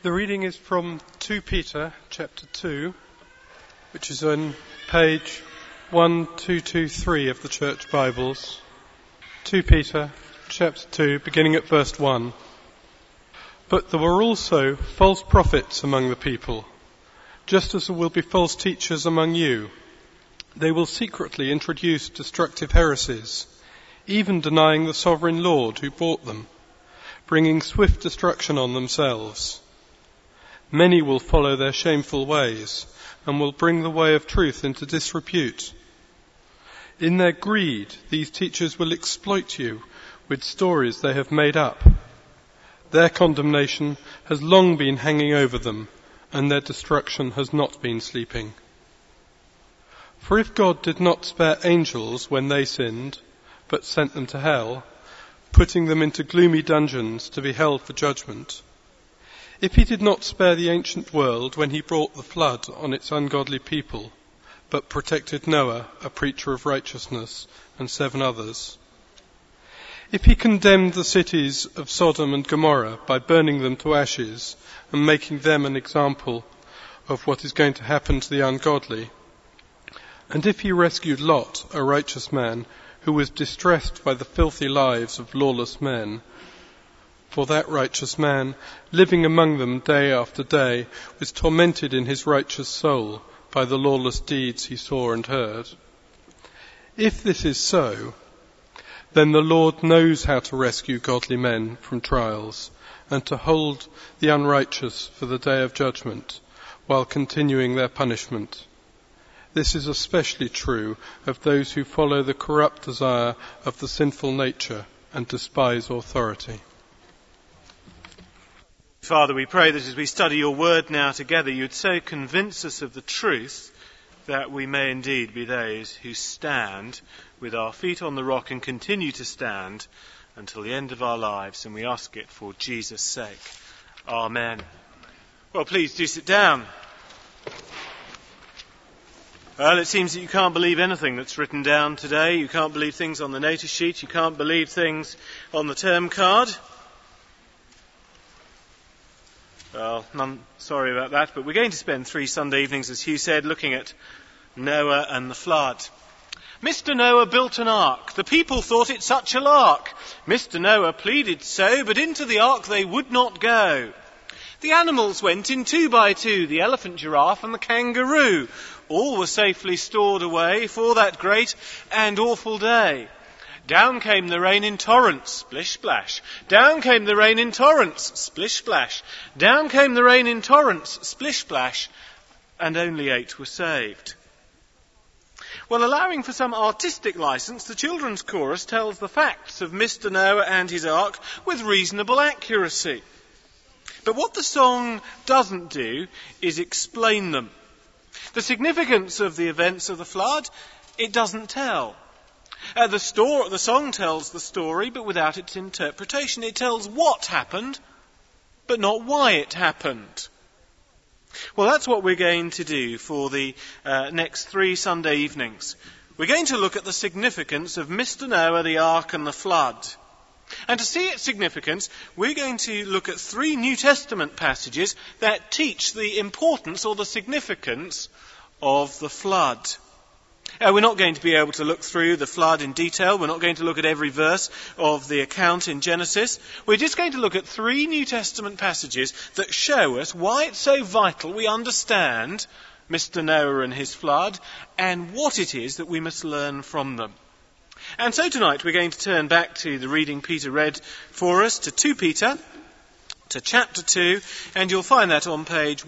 The reading is from 2 Peter chapter 2, which is on page 1223 of the Church Bibles. 2 Peter chapter 2, beginning at verse 1. But there were also false prophets among the people, just as there will be false teachers among you. They will secretly introduce destructive heresies, even denying the sovereign Lord who bought them, bringing swift destruction on themselves. Many will follow their shameful ways and will bring the way of truth into disrepute. In their greed, these teachers will exploit you with stories they have made up. Their condemnation has long been hanging over them, and their destruction has not been sleeping. For if God did not spare angels when they sinned, but sent them to hell, putting them into gloomy dungeons to be held for judgment, if he did not spare the ancient world when he brought the flood on its ungodly people, but protected Noah, a preacher of righteousness, and 7 others, if he condemned the cities of Sodom and Gomorrah by burning them to ashes and making them an example of what is going to happen to the ungodly, and if he rescued Lot, a righteous man, who was distressed by the filthy lives of lawless men, for that righteous man, living among them day after day, was tormented in his righteous soul by the lawless deeds he saw and heard. If this is so, then the Lord knows how to rescue godly men from trials and to hold the unrighteous for the day of judgment while continuing their punishment. This is especially true of those who follow the corrupt desire of the sinful nature and despise authority. Father, we pray that as we study your word now together, you'd so convince us of the truth that we may indeed be those who stand with our feet on the rock and continue to stand until the end of our lives, and we ask it for Jesus' sake. Amen. Well, please do sit down. Well, it seems that you can't believe anything that's written down today. You can't believe things on the notice sheet. You can't believe things on the term card. Well, sorry about that, but we're going to spend 3 Sunday evenings, as Hugh said, looking at Noah and the flood. Mr. Noah built an ark. The people thought it such a lark. Mr. Noah pleaded so, but into the ark they would not go. The animals went in 2 by 2, the elephant, giraffe and the kangaroo. All were safely stored away for that great and awful day. Down came the rain in torrents, splish splash. Down came the rain in torrents, splish splash. Down came the rain in torrents, splish splash. And only 8 were saved. Well, allowing for some artistic license, the children's chorus tells the facts of Mr. Noah and his ark with reasonable accuracy. But what the song doesn't do is explain them. The significance of the events of the flood, it doesn't tell. The song tells the story, but without its interpretation. It tells what happened, but not why it happened. Well, that's what we're going to do for the next 3 Sunday evenings. We're going to look at the significance of Mr. Noah, the ark and the flood. And to see its significance, we're going to look at 3 New Testament passages that teach the importance or the significance of the flood. We're not going to be able to look through the flood in detail. We're not going to look at every verse of the account in Genesis. We're just going to look at 3 New Testament passages that show us why it's so vital we understand Mr. Noah and his flood and what it is that we must learn from them. And so tonight we're going to turn back to the reading Peter read for us, to 2 Peter, to chapter 2, and you'll find that on page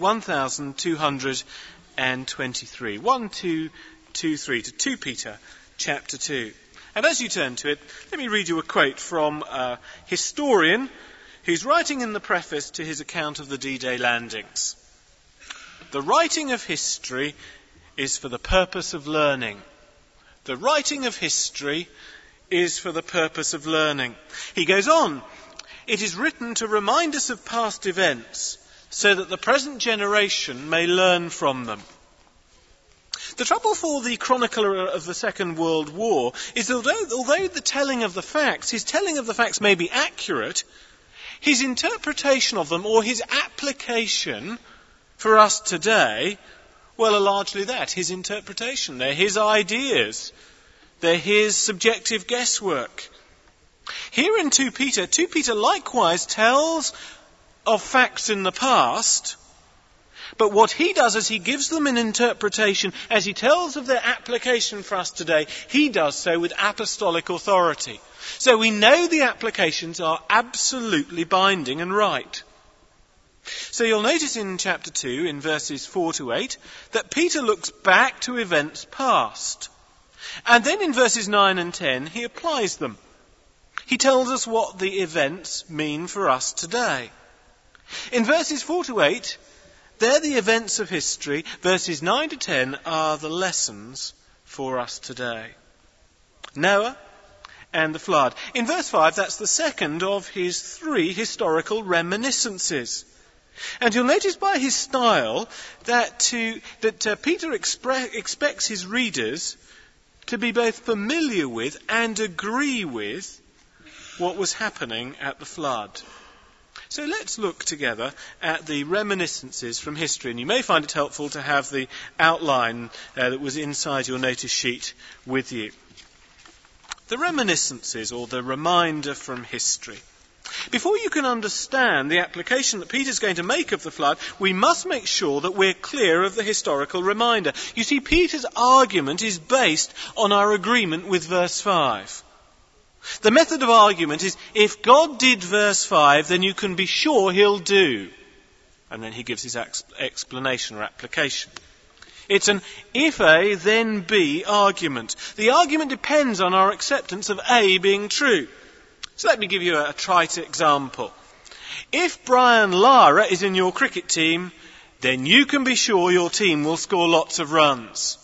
1223. 1223 to 2 Peter chapter 2. And as you turn to it, let me read you a quote from a historian who's writing in the preface to his account of the D-Day landings. The writing of history is for the purpose of learning. The writing of history is for the purpose of learning. He goes on, it is written to remind us of past events so that the present generation may learn from them. The trouble for the chronicler of the Second World War is although the telling of the facts, his telling of the facts may be accurate, his interpretation of them or his application for us today, well, are largely that, his interpretation. They're his ideas. They're his subjective guesswork. Here in 2 Peter likewise tells of facts in the past, but what he does is he gives them an interpretation. As he tells of their application for us today, he does so with apostolic authority. So we know the applications are absolutely binding and right. So you'll notice in chapter 2, in verses 4 to 8, that Peter looks back to events past. And then in verses 9 and 10, he applies them. He tells us what the events mean for us today. In verses 4 to 8, they're the events of history. Verses 9 to 10 are the lessons for us today. Noah and the flood. In verse 5, that's the second of his 3 historical reminiscences. And you'll notice by his style that Peter expects his readers to be both familiar with and agree with what was happening at the flood. So let's look together at the reminiscences from history. And you may find it helpful to have the outline that was inside your notice sheet with you. The reminiscences, or the reminder from history. Before you can understand the application that Peter's going to make of the flood, we must make sure that we're clear of the historical reminder. You see, Peter's argument is based on our agreement with verse 5. The method of argument is, if God did verse 5, then you can be sure he'll do. And then he gives his explanation or application. It's an if A, then B argument. The argument depends on our acceptance of A being true. So let me give you a trite example. If Brian Lara is in your cricket team, then you can be sure your team will score lots of runs.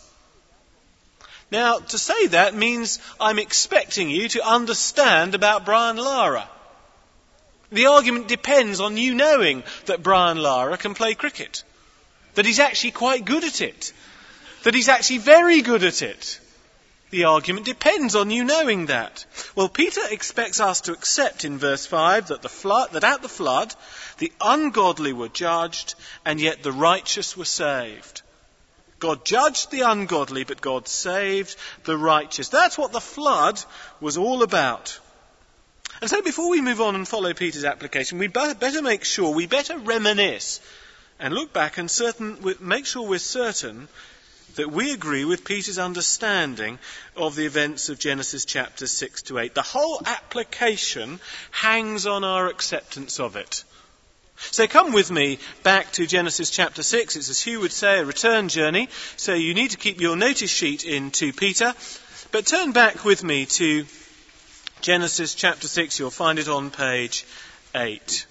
Now, to say that means I'm expecting you to understand about Brian Lara. The argument depends on you knowing that Brian Lara can play cricket, that he's actually quite good at it, that he's actually very good at it. The argument depends on you knowing that. Well, Peter expects us to accept in verse 5 that at the flood, the ungodly were judged, and yet the righteous were saved. God judged the ungodly, but God saved the righteous. That's what the flood was all about. And so before we move on and follow Peter's application, we better reminisce and look back and make sure we're certain that we agree with Peter's understanding of the events of Genesis chapters 6 to 8. The whole application hangs on our acceptance of it. So come with me back to Genesis chapter 6. It's, as Hugh would say, a return journey. So you need to keep your notice sheet in 2 Peter. But turn back with me to Genesis chapter 6. You'll find it on page 8.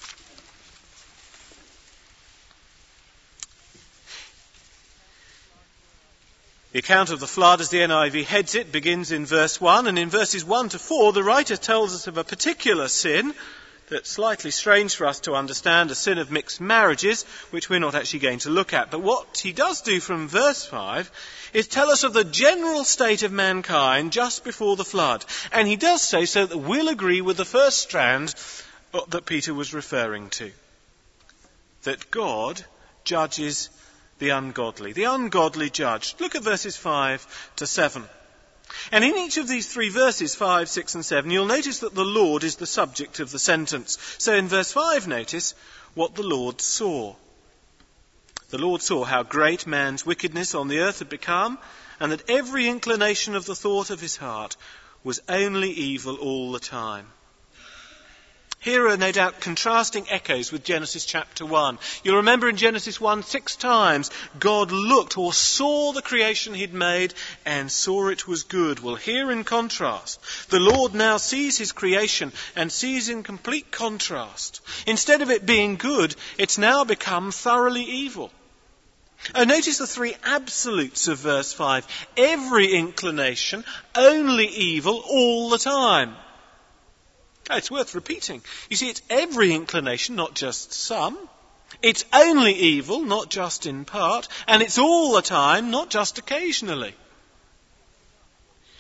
The account of the flood, as the NIV heads it, begins in verse 1, and in verses 1 to 4, the writer tells us of a particular sin that's slightly strange for us to understand, a sin of mixed marriages, which we're not actually going to look at. But what he does do from verse 5 is tell us of the general state of mankind just before the flood. And he does so that we'll agree with the first strand that Peter was referring to. That God judges the ungodly judged. Look at verses 5 to 7. And in each of these 3 verses, 5, 6 and 7, you'll notice that the Lord is the subject of the sentence. So in verse 5, notice what the Lord saw. The Lord saw how great man's wickedness on the earth had become, and that every inclination of the thought of his heart was only evil all the time. Here are no doubt contrasting echoes with Genesis chapter 1. You'll remember in Genesis 1, 6 times, God looked or saw the creation he'd made and saw it was good. Well, here in contrast, the Lord now sees his creation and sees in complete contrast. Instead of it being good, it's now become thoroughly evil. Oh, notice the 3 absolutes of verse 5. Every inclination, only evil all the time. It's worth repeating. You see, it's every inclination, not just some. It's only evil, not just in part. And it's all the time, not just occasionally.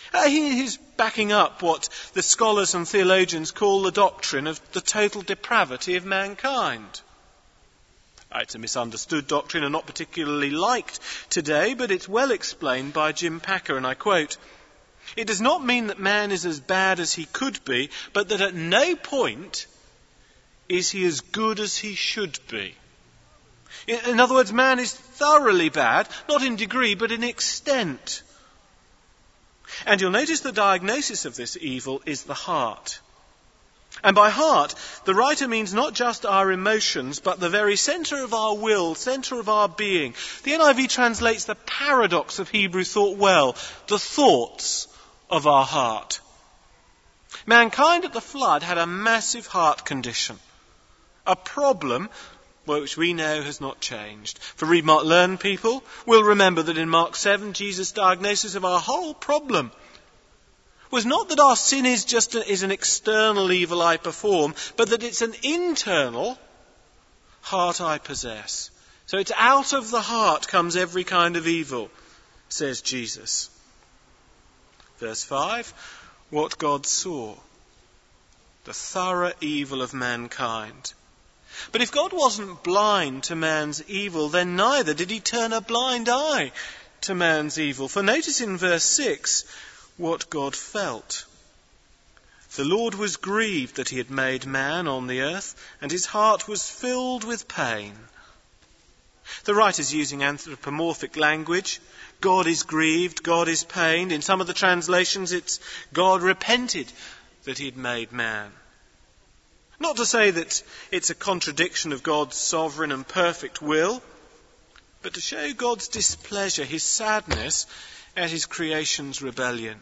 He is backing up what the scholars and theologians call the doctrine of the total depravity of mankind. It's a misunderstood doctrine and not particularly liked today, but it's well explained by Jim Packer, and I quote, "It does not mean that man is as bad as he could be, but that at no point is he as good as he should be." In other words, man is thoroughly bad, not in degree, but in extent. And you'll notice the diagnosis of this evil is the heart. And by heart, the writer means not just our emotions, but the very centre of our will, centre of our being. The NIV translates the paradox of Hebrew thought well, the thoughts of our heart. Mankind at the flood had a massive heart condition, a problem which we know has not changed. For Read, Mark, Learn people will remember that in Mark 7, Jesus' diagnosis of our whole problem was not that our sin is an external evil I perform, but that it's an internal heart I possess. So it's out of the heart comes every kind of evil, says Jesus. Verse 5, what God saw, the thorough evil of mankind. But if God wasn't blind to man's evil, then neither did he turn a blind eye to man's evil. For notice in verse 6 what God felt. The Lord was grieved that he had made man on the earth, and his heart was filled with pain. The writer's using anthropomorphic language. God is grieved, God is pained. In some of the translations it's God repented that he had made man. Not to say that it's a contradiction of God's sovereign and perfect will, but to show God's displeasure, his sadness at his creation's rebellion.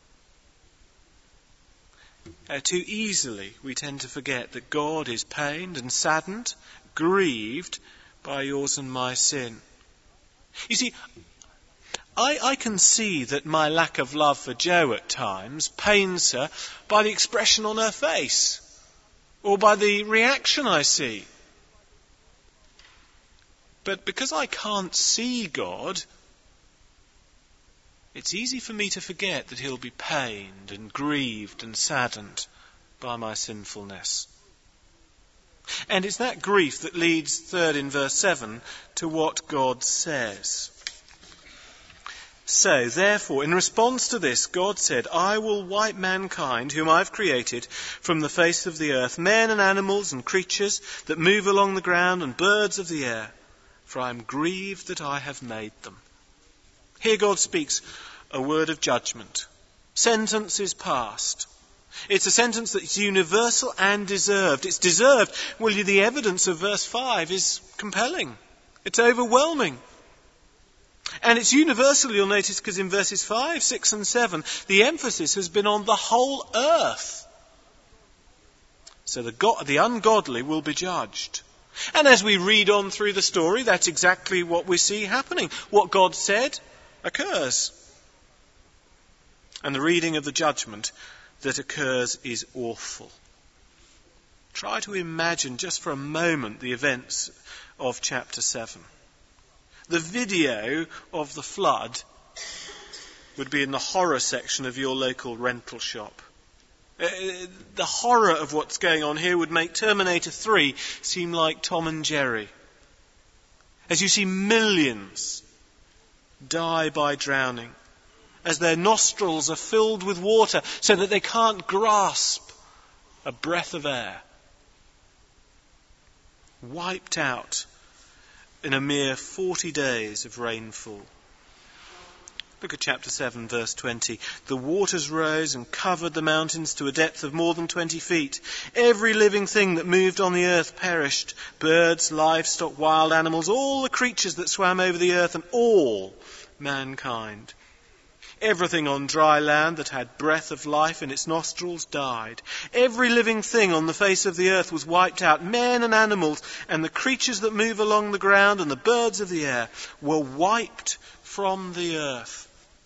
Too easily we tend to forget that God is pained and saddened, grieved by yours and my sin. You see, I can see that my lack of love for Jo at times pains her by the expression on her face, or by the reaction I see. But because I can't see God, it's easy for me to forget that he'll be pained and grieved and saddened by my sinfulness. And it's that grief that leads, third in verse 7, to what God says. So, therefore, in response to this, God said, I will wipe mankind, whom I've created, from the face of the earth, men and animals and creatures that move along the ground and birds of the air, for I am grieved that I have made them. Here God speaks a word of judgment. Sentence is passed. It's a sentence that's universal and deserved. It's deserved. Well, the evidence of verse 5 is compelling. It's overwhelming. And it's universal, you'll notice, because in verses 5, 6 and 7, the emphasis has been on the whole earth. So the ungodly will be judged. And as we read on through the story, that's exactly what we see happening. What God said occurs. And the reading of the judgment that occurs is awful. Try to imagine just for a moment the events of chapter 7. The video of the flood would be in the horror section of your local rental shop. The horror of what's going on here would make Terminator 3 seem like Tom and Jerry. As you see millions die by drowning, as their nostrils are filled with water so that they can't grasp a breath of air. Wiped out in a mere 40 days of rainfall. Look at chapter 7, verse 20. The waters rose and covered the mountains to a depth of more than 20 feet. Every living thing that moved on the earth perished. Birds, livestock, wild animals, all the creatures that swam over the earth, and all mankind. Everything on dry land that had breath of life in its nostrils died. Every living thing on the face of the earth was wiped out. Men and animals and the creatures that move along the ground and the birds of the air were wiped from the earth.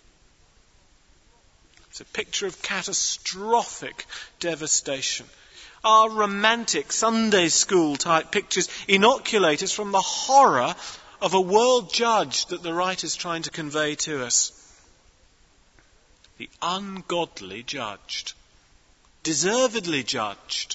It's a picture of catastrophic devastation. Our romantic Sunday school type pictures inoculate us from the horror of a world judged that the writer's trying to convey to us. the ungodly judged. Deservedly judged.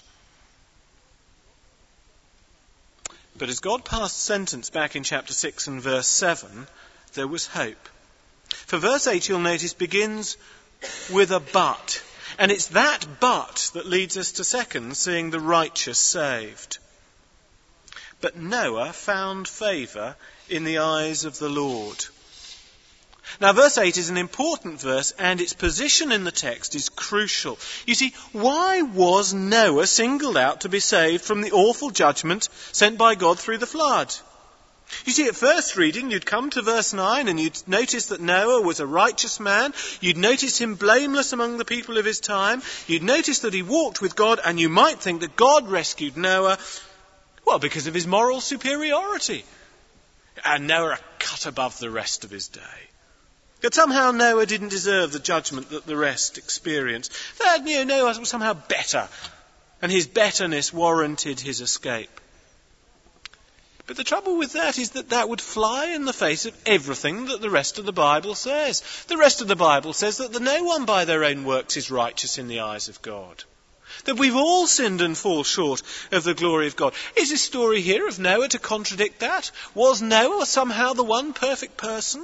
But as God passed sentence back in chapter 6 and verse 7, there was hope. For verse 8, you'll notice, begins with a but. And it's that but that leads us to second, seeing the righteous saved. But Noah found favour in the eyes of the Lord. Now, verse 8 is an important verse, and its position in the text is crucial. You see, why was Noah singled out to be saved from the awful judgment sent by God through the flood? You see, at first reading, you'd come to verse 9 and you'd notice that Noah was a righteous man. You'd notice him blameless among the people of his time. You'd notice that he walked with God, and you might think that God rescued Noah, well, because of his moral superiority. And Noah cut above the rest of his day. That somehow Noah didn't deserve the judgment that the rest experienced. That, Noah was somehow better, and his betterness warranted his escape. But the trouble with that is that would fly in the face of everything that the rest of the Bible says. The rest of the Bible says that no one by their own works is righteous in the eyes of God. That we've all sinned and fall short of the glory of God. Is this story here of Noah to contradict that? Was Noah somehow the one perfect person?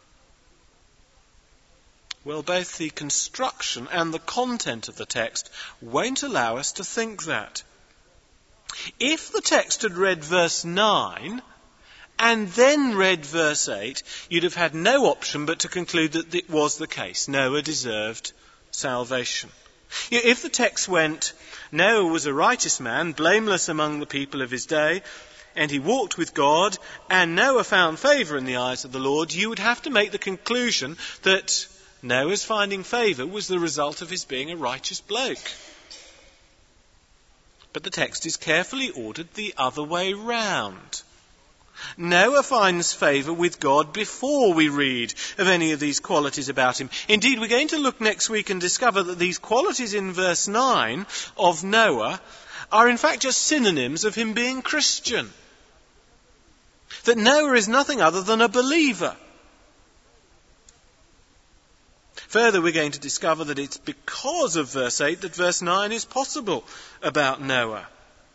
Well, both the construction and the content of the text won't allow us to think that. If the text had read verse 9 and then read verse 8, you'd have had no option but to conclude that it was the case. Noah deserved salvation. If the text went, Noah was a righteous man, blameless among the people of his day, and he walked with God, and Noah found favour in the eyes of the Lord, you would have to make the conclusion that Noah's finding favour was the result of his being a righteous bloke. But the text is carefully ordered the other way round. Noah finds favour with God before we read of any of these qualities about him. Indeed, we're going to look next week and discover that these qualities in verse 9 of Noah are in fact just synonyms of him being Christian. That Noah is nothing other than a believer. Further, we're going to discover that it's because of verse 8 that verse 9 is possible about Noah.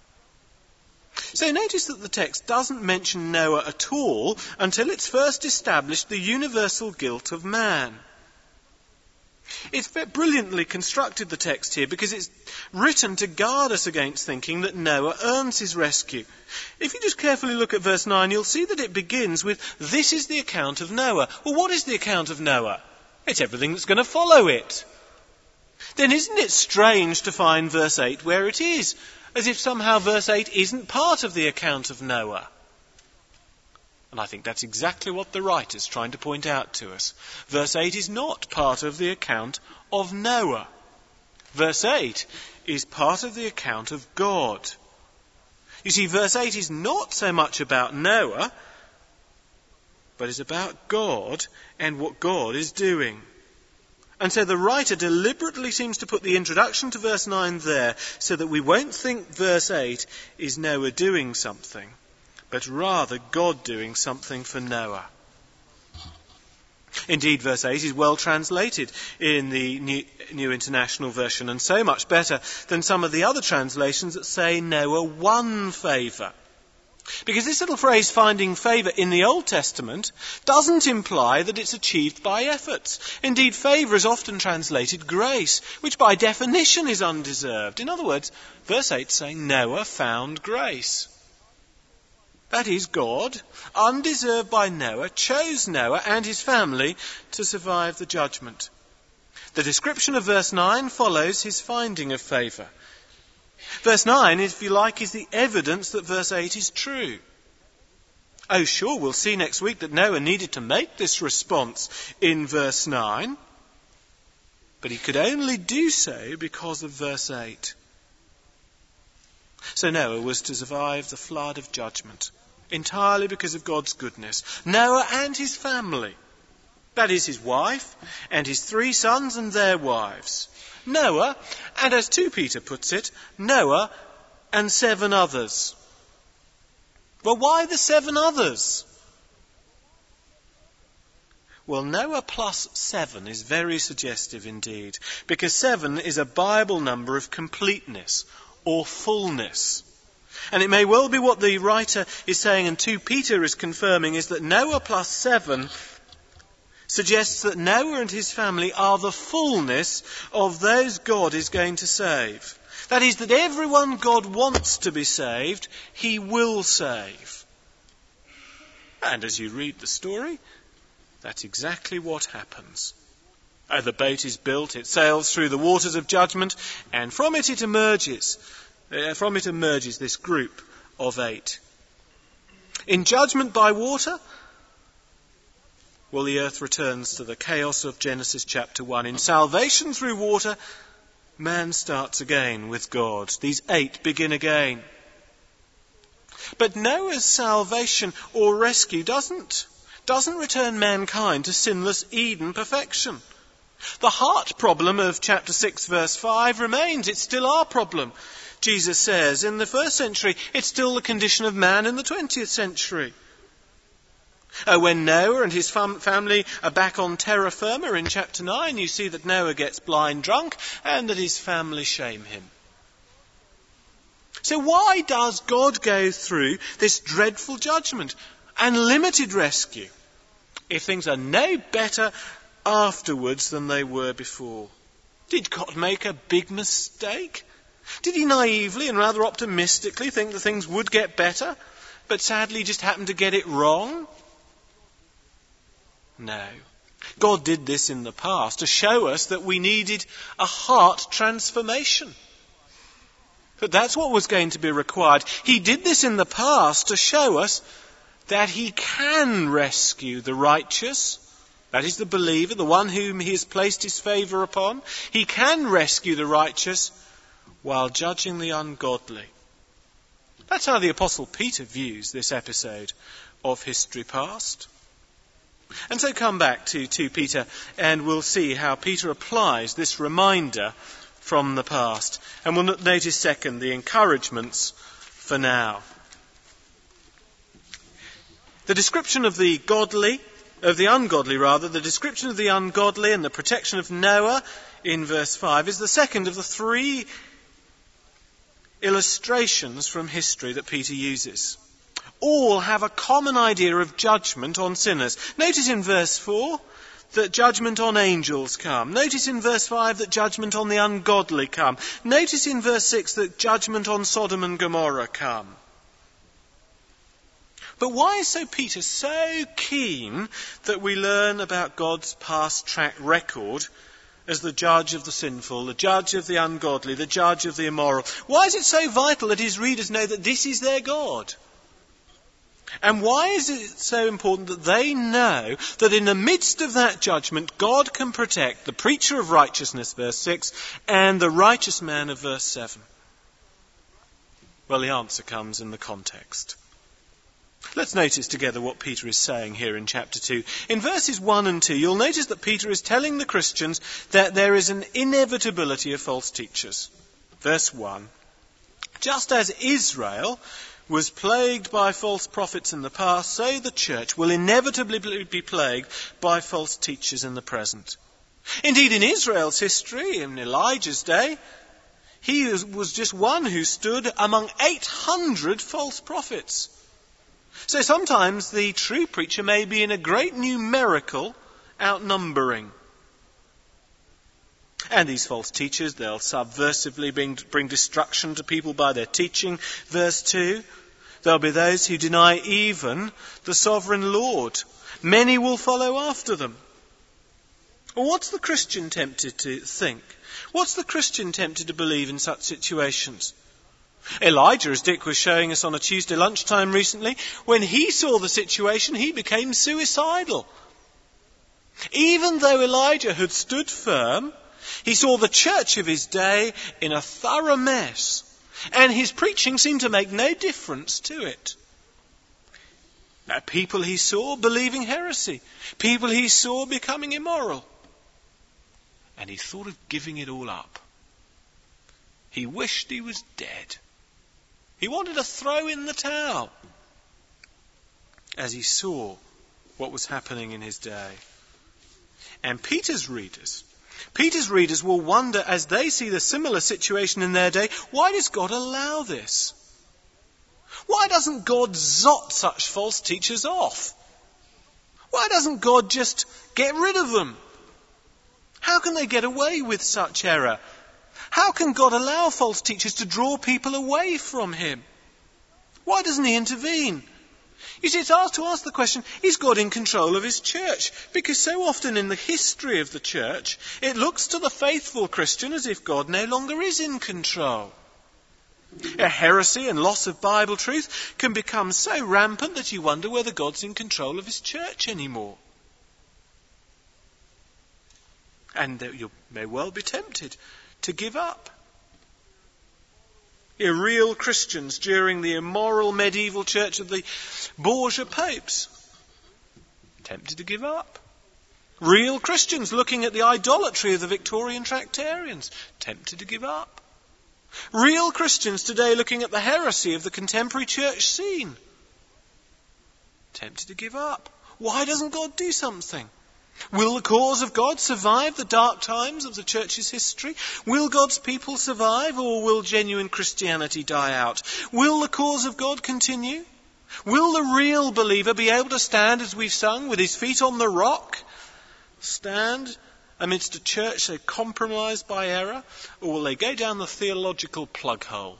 So notice that the text doesn't mention Noah at all until it's first established the universal guilt of man. It's brilliantly constructed, the text here, because it's written to guard us against thinking that Noah earns his rescue. If you just carefully look at verse 9, you'll see that it begins with, "This is the account of Noah." Well, what is the account of Noah? It's everything that's going to follow it. Then isn't it strange to find verse 8 where it is, as if somehow verse 8 isn't part of the account of Noah? And I think that's exactly what the writer's trying to point out to us. Verse 8 is not part of the account of Noah. Verse 8 is part of the account of God. You see, verse 8 is not so much about Noah, but is about God and what God is doing. And so the writer deliberately seems to put the introduction to verse 9 there so that we won't think verse 8 is Noah doing something, but rather God doing something for Noah. Indeed, verse 8 is well translated in the New International Version, and so much better than some of the other translations that say Noah won favour. Because this little phrase, finding favour, in the Old Testament doesn't imply that it's achieved by efforts. Indeed, favour is often translated grace, which by definition is undeserved. In other words, verse 8 is saying Noah found grace. That is, God, undeserved by Noah, chose Noah and his family to survive the judgment. The description of verse 9 follows his finding of favour. Verse 9, if you like, is the evidence that verse 8 is true. Oh, sure, we'll see next week that Noah needed to make this response in verse 9, but he could only do so because of verse 8. So Noah was to survive the flood of judgment, entirely because of God's goodness. Noah and his family, that is his wife and his 3 sons and their wives. Noah, and as 2 Peter puts it, Noah and 7 others. Well, why the 7 others? Well, Noah plus 7 is very suggestive indeed, because 7 is a Bible number of completeness or fullness. And it may well be what the writer is saying, and 2 Peter is confirming, is that Noah plus 7 suggests that Noah and his family are the fullness of those God is going to save. That is, that everyone God wants to be saved, he will save. And as you read the story, that's exactly what happens. The boat is built, it sails through the waters of judgment, and from it emerges this group of 8. In judgment by water, well, the earth returns to the chaos of Genesis chapter 1. In salvation through water, man starts again with God. These 8 begin again. But Noah's salvation or rescue doesn't return mankind to sinless Eden perfection. The heart problem of chapter 6 verse 5 remains. It's still our problem. Jesus says in the first century, it's still the condition of man in the 20th century. When Noah and his family are back on terra firma in chapter 9, you see that Noah gets blind drunk and that his family shame him. So why does God go through this dreadful judgment and limited rescue if things are no better afterwards than they were before? Did God make a big mistake? Did he naively and rather optimistically think that things would get better, but sadly just happened to get it wrong? No. God did this in the past to show us that we needed a heart transformation. But that's what was going to be required. He did this in the past to show us that he can rescue the righteous, that is the believer, the one whom he has placed his favour upon. He can rescue the righteous while judging the ungodly. That's how the Apostle Peter views this episode of history past. And so come back to 2 Peter and we'll see how Peter applies this reminder from the past. And we'll notice second, the encouragements for now. The description of the ungodly and the protection of Noah in verse 5 is the second of the 3 illustrations from history that Peter uses. All have a common idea of judgment on sinners. Notice in verse 4 that judgment on angels come. Notice in verse 5 that judgment on the ungodly come. Notice in verse 6 that judgment on Sodom and Gomorrah come. But why is Peter so keen that we learn about God's past track record as the judge of the sinful, the judge of the ungodly, the judge of the immoral? Why is it so vital that his readers know that this is their God? And why is it so important that they know that in the midst of that judgment, God can protect the preacher of righteousness, verse 6, and the righteous man of verse 7? Well, the answer comes in the context. Let's notice together what Peter is saying here in chapter 2. In verses 1 and 2, you'll notice that Peter is telling the Christians that there is an inevitability of false teachers. Verse 1, just as Israel was plagued by false prophets in the past, so the church will inevitably be plagued by false teachers in the present. Indeed, in Israel's history, in Elijah's day, he was just one who stood among 800 false prophets. So sometimes the true preacher may be in a great numerical outnumbering. And these false teachers, they'll subversively bring destruction to people by their teaching. Verse 2, there'll be those who deny even the sovereign Lord. Many will follow after them. Well, what's the Christian tempted to think? What's the Christian tempted to believe in such situations? Elijah, as Dick was showing us on a Tuesday lunchtime recently, when he saw the situation, he became suicidal. Even though Elijah had stood firm, he saw the church of his day in a thorough mess, and his preaching seemed to make no difference to it. Now, people he saw believing heresy, people he saw becoming immoral, and he thought of giving it all up. He wished he was dead. He wanted to throw in the towel as he saw what was happening in his day. And Peter's readers will wonder, as they see the similar situation in their day, why does God allow this? Why doesn't God zot such false teachers off? Why doesn't God just get rid of them? How can they get away with such error? How can God allow false teachers to draw people away from him? Why doesn't he intervene? You see, it's asked to ask the question, is God in control of his church? Because so often in the history of the church, it looks to the faithful Christian as if God no longer is in control. A heresy and loss of Bible truth can become so rampant that you wonder whether God's in control of his church anymore. And you may well be tempted to give up. Real Christians during the immoral medieval church of the Borgia popes, tempted to give up. Real Christians looking at the idolatry of the Victorian Tractarians, tempted to give up. Real Christians today looking at the heresy of the contemporary church scene, tempted to give up. Why doesn't God do something? Will the cause of God survive the dark times of the church's history? Will God's people survive, or will genuine Christianity die out? Will the cause of God continue? Will the real believer be able to stand, as we've sung, with his feet on the rock? Stand amidst a church so compromised by error? Or will they go down the theological plug hole?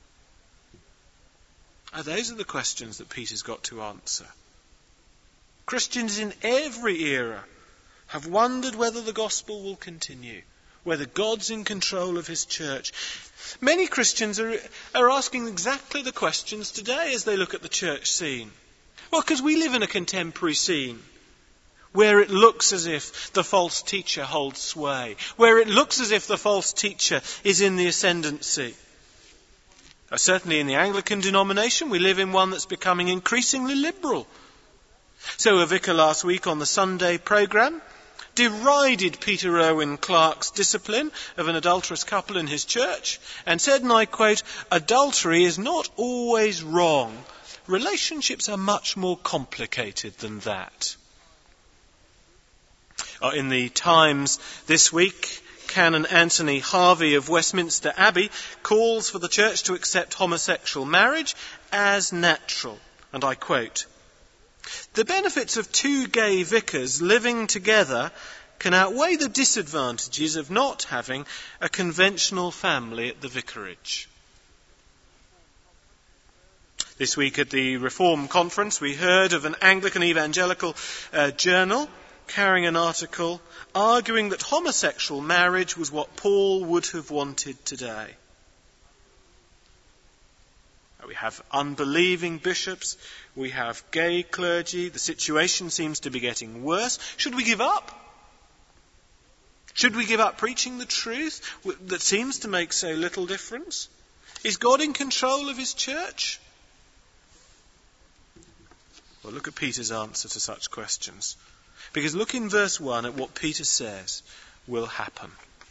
Those are the questions that Peter's got to answer. Christians in every era have wondered whether the gospel will continue, whether God's in control of his church. Many Christians are asking exactly the questions today as they look at the church scene. Well, because we live in a contemporary scene where it looks as if the false teacher holds sway, where it looks as if the false teacher is in the ascendancy. Certainly in the Anglican denomination, we live in one that's becoming increasingly liberal. So a vicar last week on the Sunday programme derided Peter Owen Clark's discipline of an adulterous couple in his church and said, and I quote, "Adultery is not always wrong. Relationships are much more complicated than that." In the Times this week, Canon Anthony Harvey of Westminster Abbey calls for the church to accept homosexual marriage as natural. And I quote, "The benefits of two gay vicars living together can outweigh the disadvantages of not having a conventional family at the vicarage." This week at the Reform Conference, we heard of an Anglican evangelical journal carrying an article arguing that homosexual marriage was what Paul would have wanted today. We have unbelieving bishops, we have gay clergy, the situation seems to be getting worse. Should we give up? Should we give up preaching the truth that seems to make so little difference? Is God in control of his church? Well, look at Peter's answer to such questions. Because look in verse 1 at what Peter says will happen.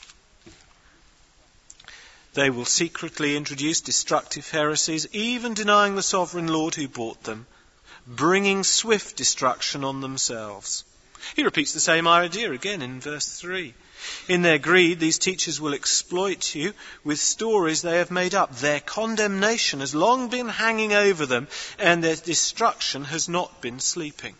They will secretly introduce destructive heresies, even denying the sovereign Lord who bought them, bringing swift destruction on themselves. He repeats the same idea again in verse 3. In their greed, these teachers will exploit you with stories they have made up. Their condemnation has long been hanging over them, and their destruction has not been sleeping.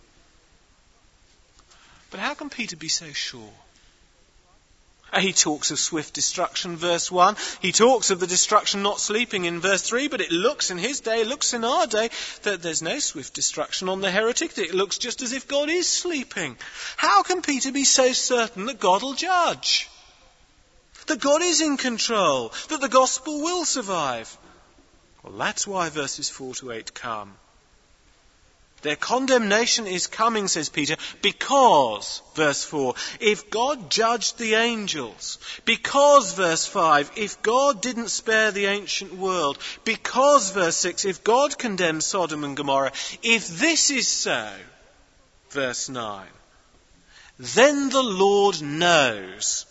But how can Peter be so sure? He talks of swift destruction, verse 1. He talks of the destruction not sleeping in verse 3, but it looks in his day, looks in our day, that there's no swift destruction on the heretic. It looks just as if God is sleeping. How can Peter be so certain that God will judge? That God is in control? That the gospel will survive? Well, that's why verses 4 to 8 come. Their condemnation is coming, says Peter, because, verse 4, if God judged the angels, because, verse 5, if God didn't spare the ancient world, because, verse 6, if God condemned Sodom and Gomorrah, if this is so, verse 9, then the Lord knows.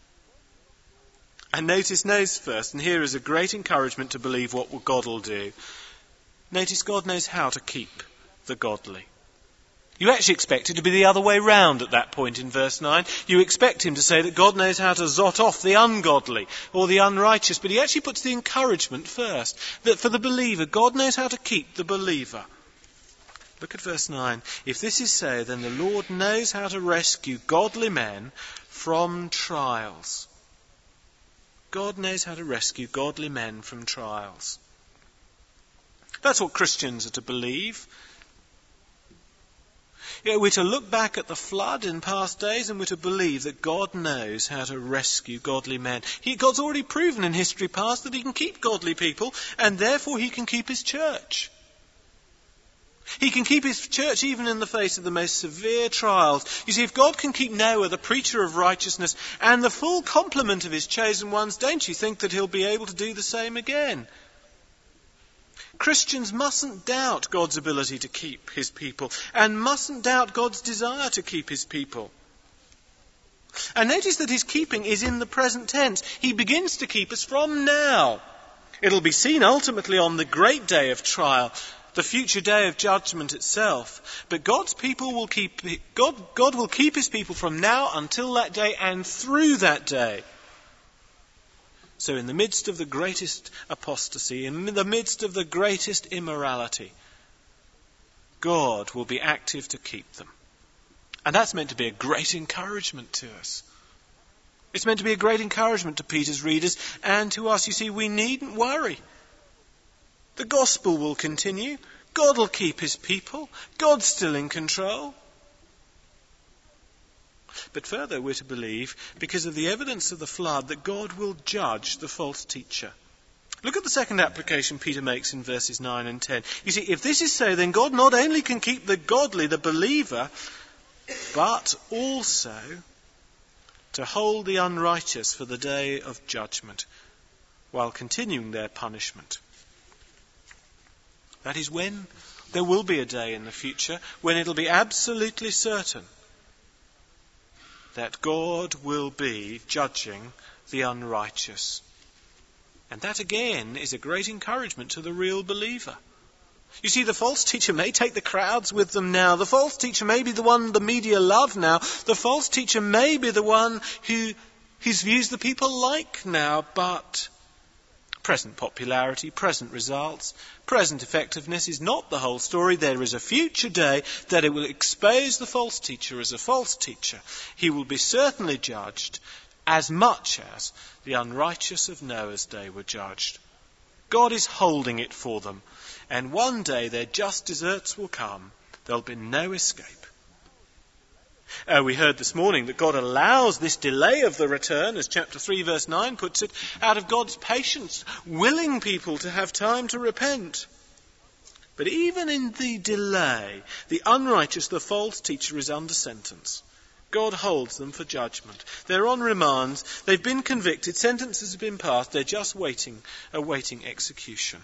And notice knows first, and here is a great encouragement to believe what God will do. Notice God knows how to keep the godly. You actually expect it to be the other way round at that point in verse 9. You expect him to say that God knows how to zot off the ungodly or the unrighteous, but he actually puts the encouragement first. That for the believer, God knows how to keep the believer. Look at verse 9. If this is so, then the Lord knows how to rescue godly men from trials. God knows how to rescue godly men from trials. That's what Christians are to believe. We're to look back at the flood in past days and we're to believe that God knows how to rescue godly men. God's already proven in history past that he can keep godly people and therefore he can keep his church. He can keep his church even in the face of the most severe trials. You see, if God can keep Noah, the preacher of righteousness, and the full complement of his chosen ones, don't you think that he'll be able to do the same again? Christians mustn't doubt God's ability to keep his people and mustn't doubt God's desire to keep his people. And notice that his keeping is in the present tense. He begins to keep us from now. It'll be seen ultimately on the great day of trial, the future day of judgment itself. But God's people will keep God will keep his people from now until that day and through that day. So in the midst of the greatest apostasy, in the midst of the greatest immorality, God will be active to keep them. And that's meant to be a great encouragement to us. It's meant to be a great encouragement to Peter's readers and to us. You see, we needn't worry. The gospel will continue. God will keep his people. God's still in control. But further, we're to believe, because of the evidence of the flood, that God will judge the false teacher. Look at the second application Peter makes in verses 9 and 10. You see, if this is so, then God not only can keep the godly, the believer, but also to hold the unrighteous for the day of judgment, while continuing their punishment. That is when there will be a day in the future when it'll be absolutely certain that God will be judging the unrighteous. And that again is a great encouragement to the real believer. You see, the false teacher may take the crowds with them now. The false teacher may be the one the media love now. The false teacher may be the one whose views the people like now, but present popularity, present results, present effectiveness is not the whole story. There is a future day that it will expose the false teacher as a false teacher. He will be certainly judged as much as the unrighteous of Noah's day were judged. God is holding it for them, and one day their just deserts will come. There'll be no escape. We heard this morning that God allows this delay of the return, as chapter 3 verse 9 puts it, out of God's patience, willing people to have time to repent. But even in the delay, the unrighteous, the false teacher is under sentence. God holds them for judgment. They're on remand, they've been convicted, sentences have been passed, they're just awaiting execution.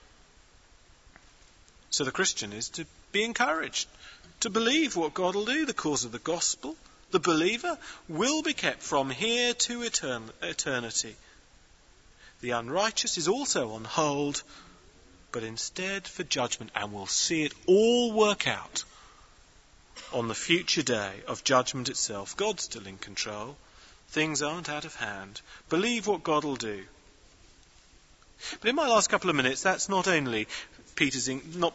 So the Christian is to be encouraged, to believe what God will do. The cause of the gospel, the believer, will be kept from here to eternity. The unrighteous is also on hold, but instead for judgment, and we'll see it all work out on the future day of judgment itself. God's still in control. Things aren't out of hand. Believe what God will do. But in my last couple of minutes, that's not Peter's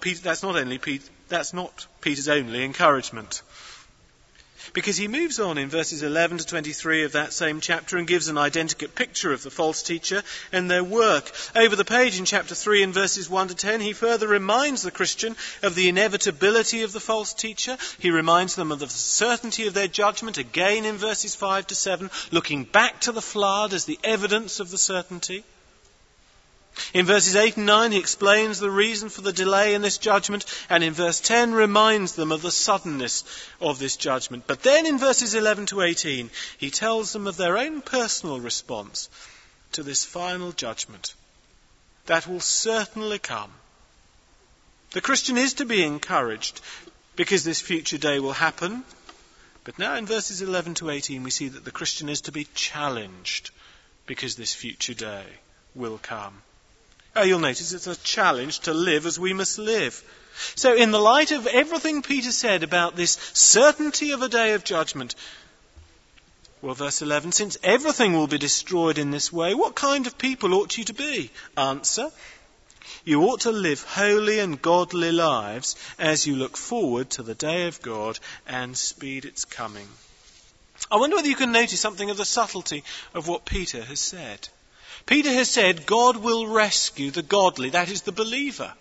only encouragement. Because he moves on in verses 11 to 23 of that same chapter and gives an identical picture of the false teacher and their work. Over the page in chapter 3 in verses 1 to 10, he further reminds the Christian of the inevitability of the false teacher. He reminds them of the certainty of their judgment, again in verses 5 to 7, looking back to the flood as the evidence of the certainty. In verses 8 and 9, he explains the reason for the delay in this judgment, and in verse 10 reminds them of the suddenness of this judgment. But then in verses 11 to 18, he tells them of their own personal response to this final judgment that will certainly come. The Christian is to be encouraged because this future day will happen. But now in verses 11 to 18, we see that the Christian is to be challenged because this future day will come. You'll notice it's a challenge to live as we must live. So in the light of everything Peter said about this certainty of a day of judgment, well, verse 11, since everything will be destroyed in this way, what kind of people ought you to be? Answer, you ought to live holy and godly lives as you look forward to the day of God and speed its coming. I wonder whether you can notice something of the subtlety of what Peter has said. Peter has said God will rescue the godly, that is the believer.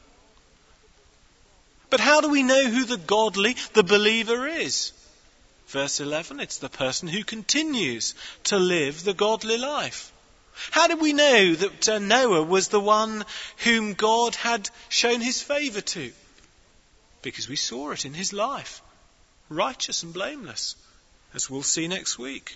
But how do we know who the godly, the believer is? Verse 11, it's the person who continues to live the godly life. How did we know that Noah was the one whom God had shown his favour to? Because we saw it in his life, righteous and blameless, as we'll see next week.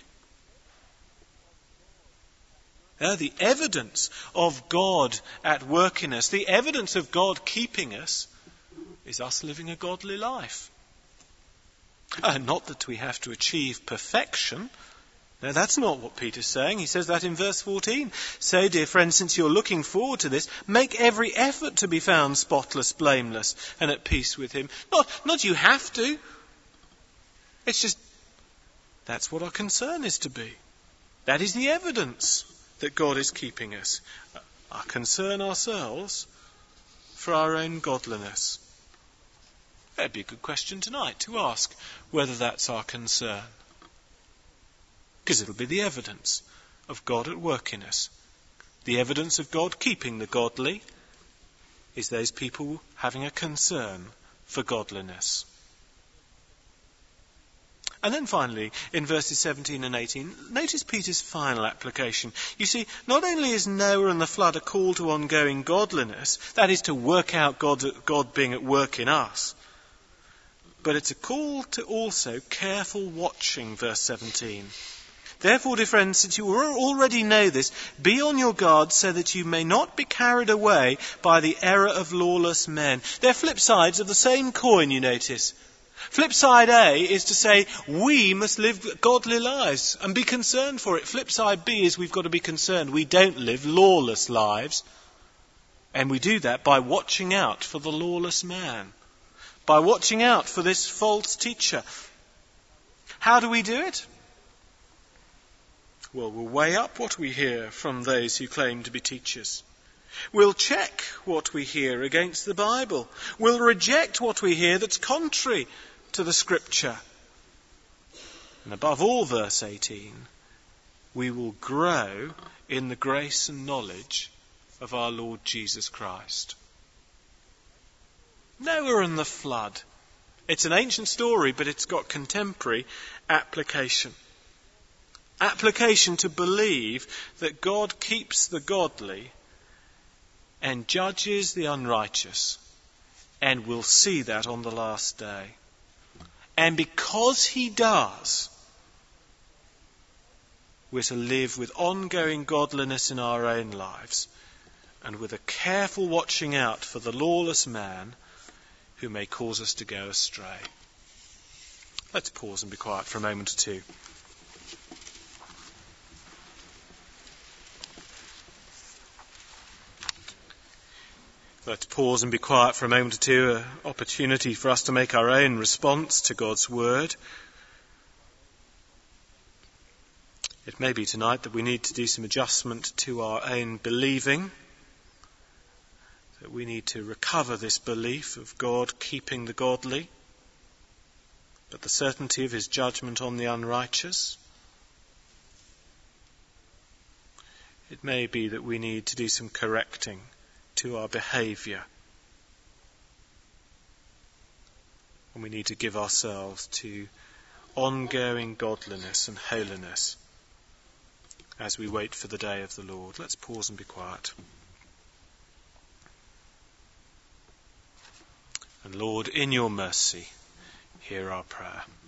The evidence of God at work in us, the evidence of God keeping us, is us living a godly life. Not that we have to achieve perfection. No, that's not what Peter's saying. He says that in verse 14. So, dear friends, since you're looking forward to this, make every effort to be found spotless, blameless, and at peace with him. Not you have to. It's just, that's what our concern is to be. That is the evidence that God is keeping us. Our concern ourselves for our own godliness. That'd be a good question tonight to ask whether that's our concern. Because it'll be the evidence of God at work in us. The evidence of God keeping the godly is those people having a concern for godliness. And then finally, in verses 17 and 18, notice Peter's final application. You see, not only is Noah and the flood a call to ongoing godliness, that is to work out God being at work in us, but it's a call to also careful watching, verse 17. Therefore, dear friends, since you already know this, be on your guard so that you may not be carried away by the error of lawless men. They're flip sides of the same coin, you notice. Flip side A is to say we must live godly lives and be concerned for it. Flip side B is we've got to be concerned we don't live lawless lives. And we do that by watching out for the lawless man. By watching out for this false teacher. How do we do it? Well, we'll weigh up what we hear from those who claim to be teachers. We'll check what we hear against the Bible. We'll reject what we hear that's contrary to the Scripture. And above all, verse 18, we will grow in the grace and knowledge of our Lord Jesus Christ. Noah and the flood. It's an ancient story, but it's got contemporary application. Application to believe that God keeps the godly and judges the unrighteous, and we'll see that on the last day. And because he does, we're to live with ongoing godliness in our own lives, and with a careful watching out for the lawless man who may cause us to go astray. Let's pause and be quiet for a moment or two. Let's pause and be quiet for a moment or two, an opportunity for us to make our own response to God's word. It may be tonight that we need to do some adjustment to our own believing, that we need to recover this belief of God keeping the godly, but the certainty of his judgment on the unrighteous. It may be that we need to do some correcting to our behaviour. And we need to give ourselves to ongoing godliness and holiness as we wait for the day of the Lord. Let's pause and be quiet. And Lord, in your mercy, hear our prayer.